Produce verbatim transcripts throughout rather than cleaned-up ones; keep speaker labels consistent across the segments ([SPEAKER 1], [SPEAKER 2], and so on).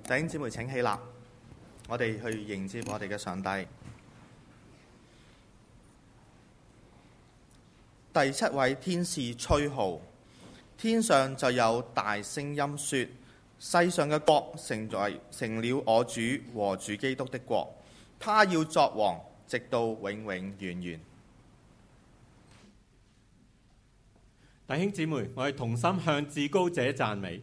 [SPEAKER 1] 弟兄姊妹請起立，我哋去迎接我哋嘅上帝。第七位天使吹號，天上就有大聲音說：世上嘅國成為成了我主和主基督的國，他要作王，直到永永遠遠。
[SPEAKER 2] 弟兄姊妹，我哋同心向至高者讚美。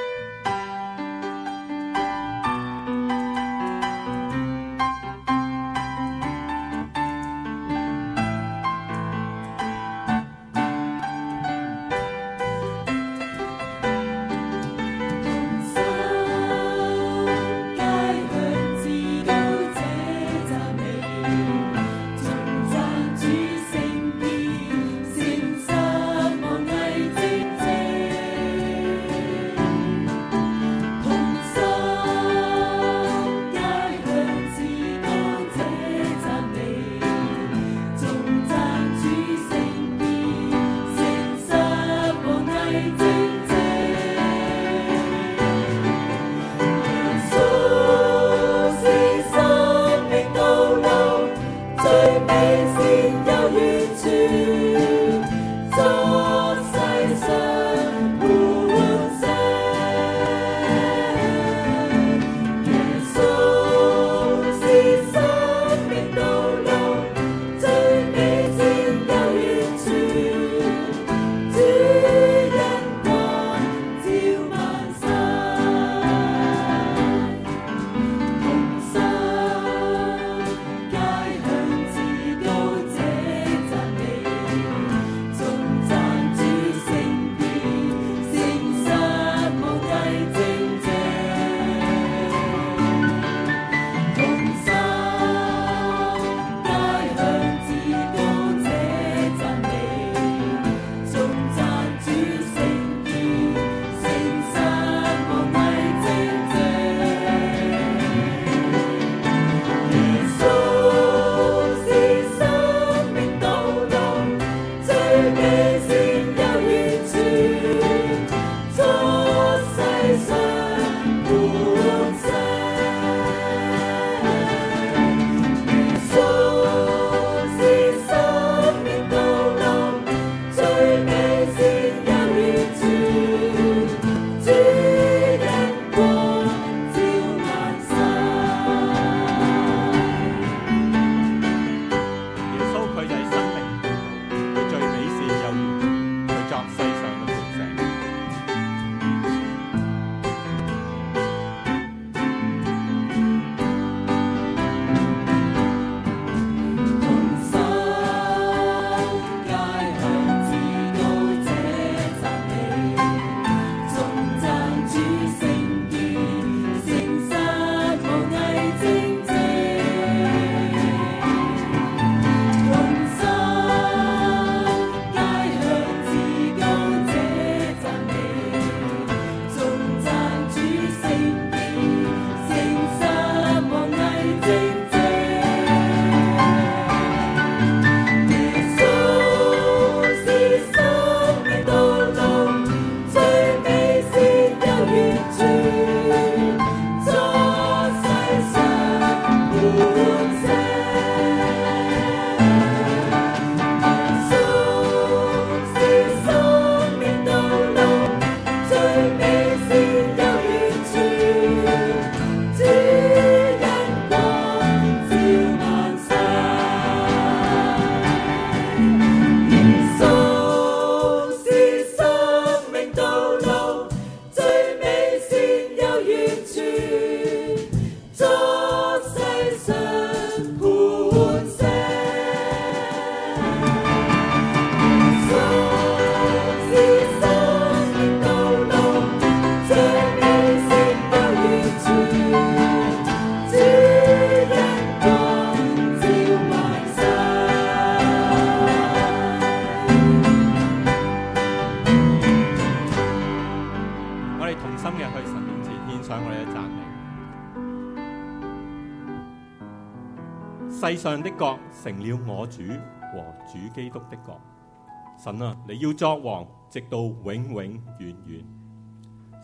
[SPEAKER 2] 世上的國成了我主和主基督的國。神啊，你要作王，直到永永遠遠。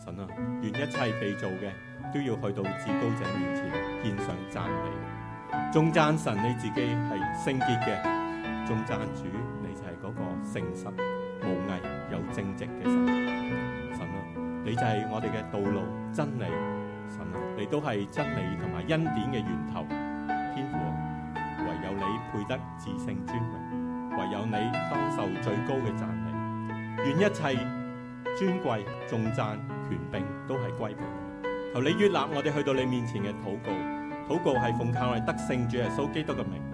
[SPEAKER 2] 神啊，願一切被造嘅都要去到至高者面前獻上讚美，頌讚神你自己係聖潔嘅，頌讚主你就係嗰個誠實無偽有正直嘅神。神啊，你就係我哋嘅道路真理，神啊，你都係真理同埋恩典嘅源頭。天父，唯有你配得至聖尊榮，唯有你當受最高嘅讚美，願一切尊貴頌讚權柄都係歸俾你。求你悅納我哋去到你面前嘅禱告，禱告係奉靠我哋得勝主耶穌基督嘅名。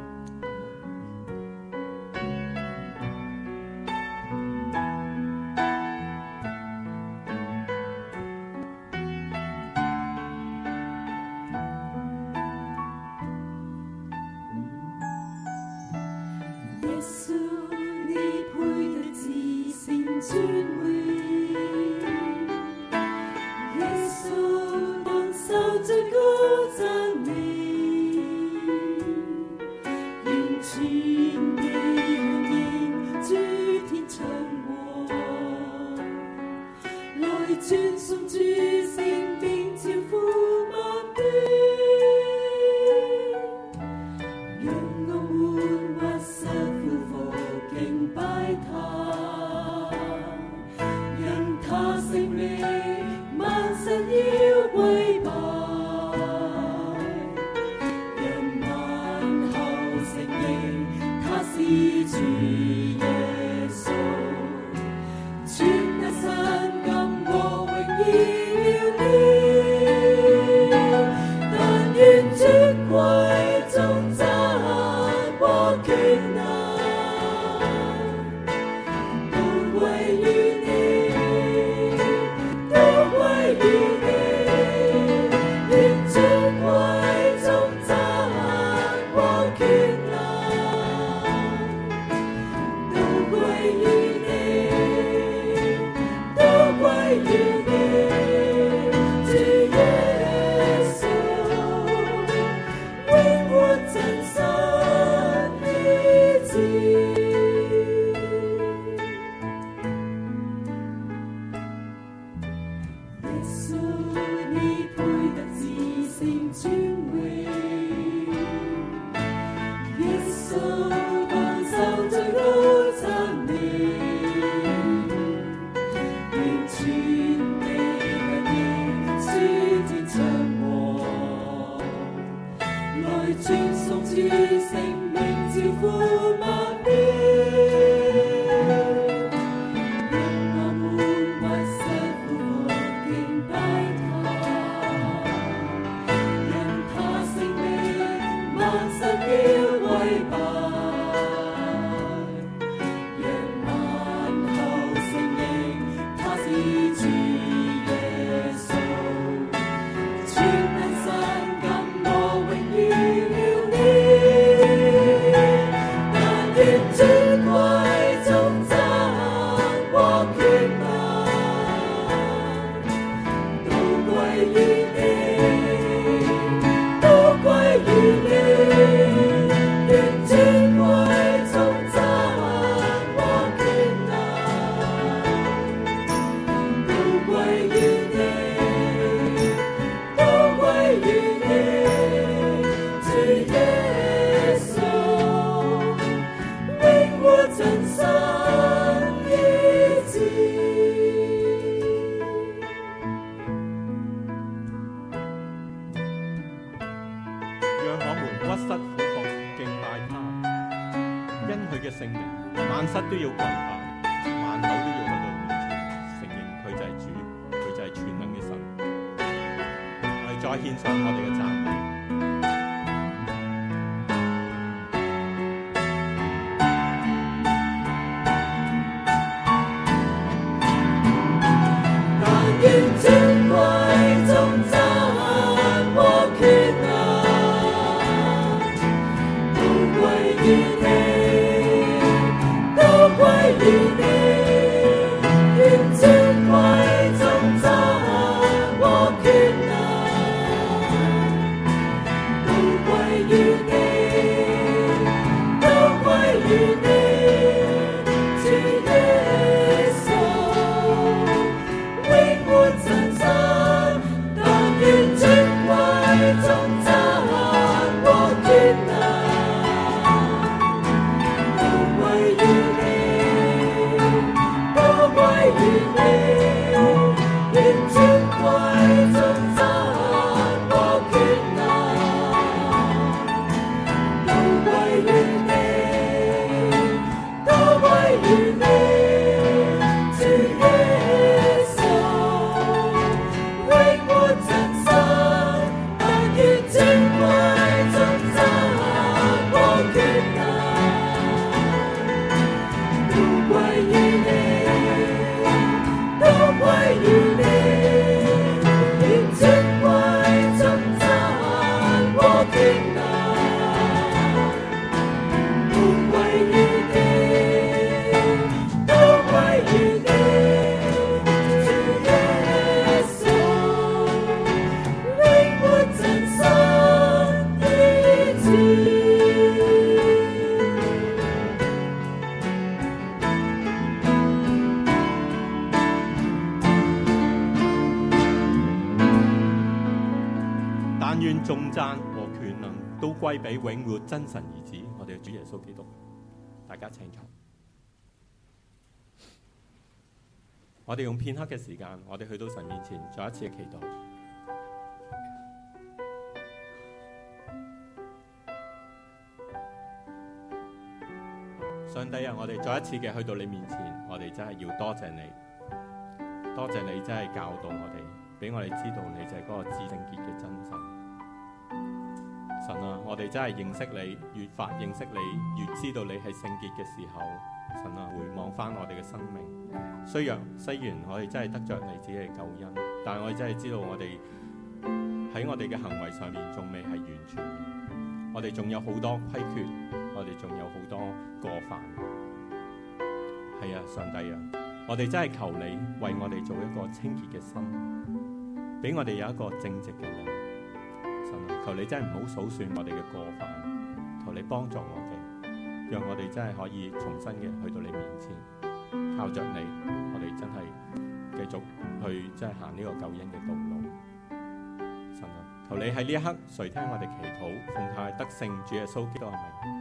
[SPEAKER 3] 真
[SPEAKER 2] 歸俾永活真神兒子，我哋嘅主耶穌基督。大家請坐。我哋用片刻嘅時間，我哋去到神面前，再一次嘅祈禱。上帝啊，我哋再一次嘅去到你面前，我哋真係要多謝你，多謝你真係教導我哋，俾我哋知道你就係嗰個至聖潔嘅真神。神啊，我哋真係認識你，越發認識你，越知道你係聖潔嘅時候，神啊，回望翻我哋嘅生命，雖然雖然我哋真係得着你自己嘅救恩，但係我哋真係知道我哋喺我哋嘅行為上面仲未係完全嘅，我哋仲有好多虧缺，我哋仲有好多過犯。係啊，上帝啊，我哋真係求你為我哋做一個清潔嘅心，俾我哋有一個正直嘅靈。神啊，求你真係唔好數算我哋嘅過犯，求你幫助我哋，讓我哋真係可以重新嘅去到你面前，靠着你，我哋真係繼續去真係行呢個救恩嘅道路。神啊，求你喺呢一刻垂聽我哋祈禱，奉靠得勝主耶穌基督嘅名。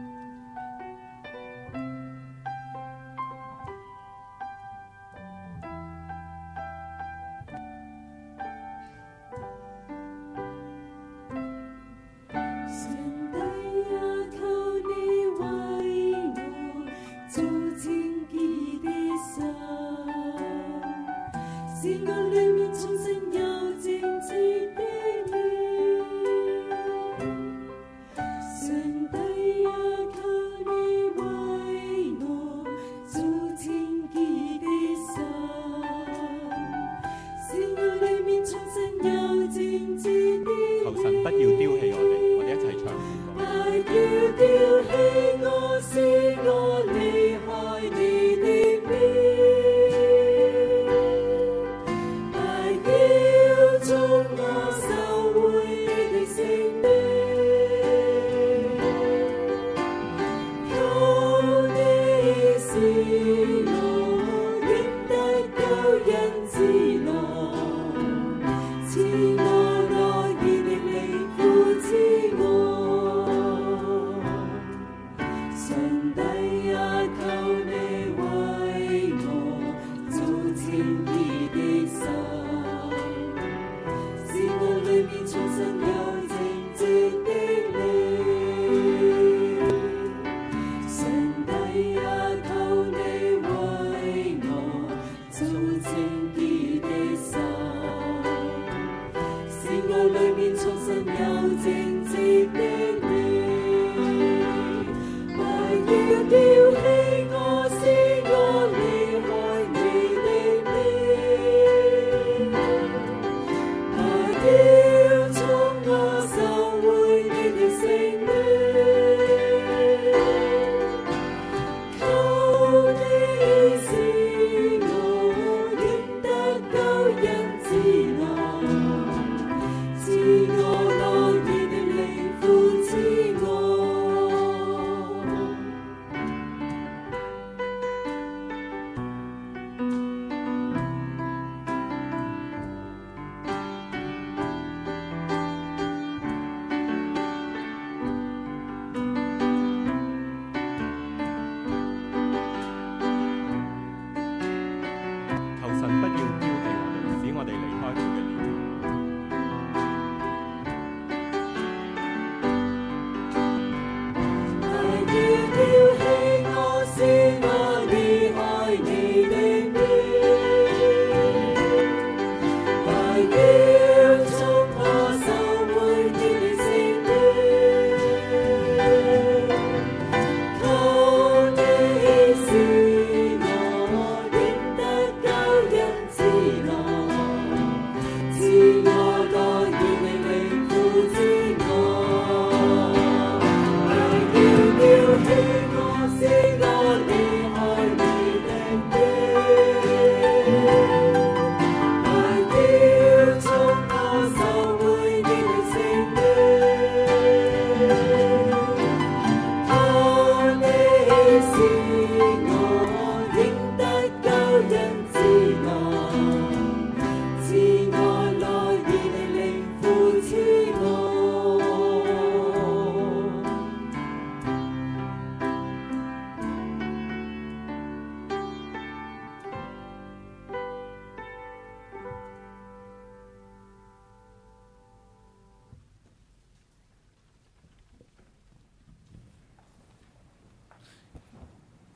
[SPEAKER 3] 上帝啊，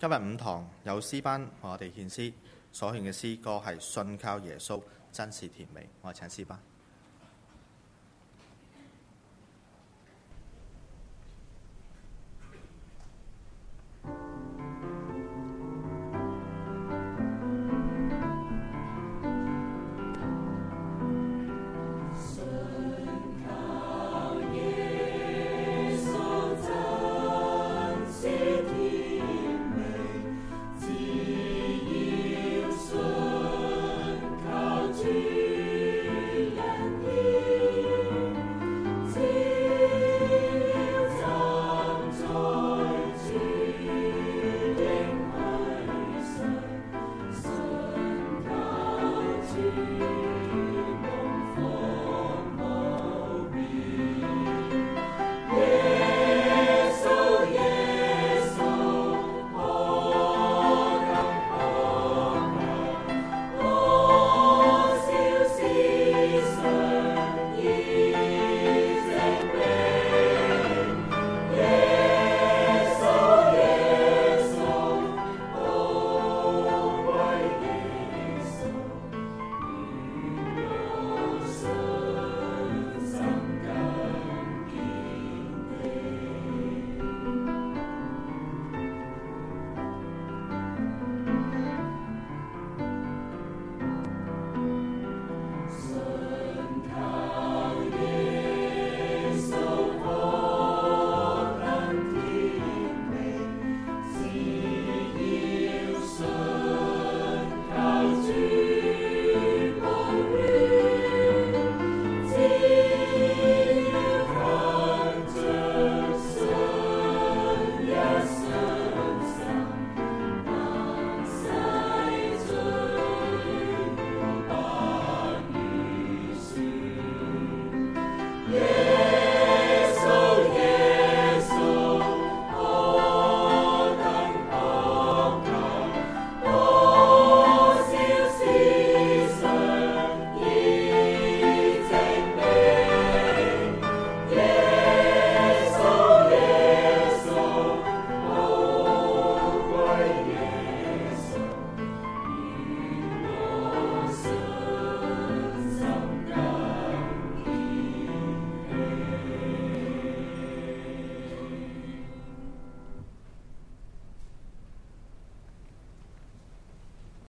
[SPEAKER 1] 今日五堂有詩班為我哋獻詩，所獻嘅詩歌係信靠耶穌，真是甜美。我哋請詩班。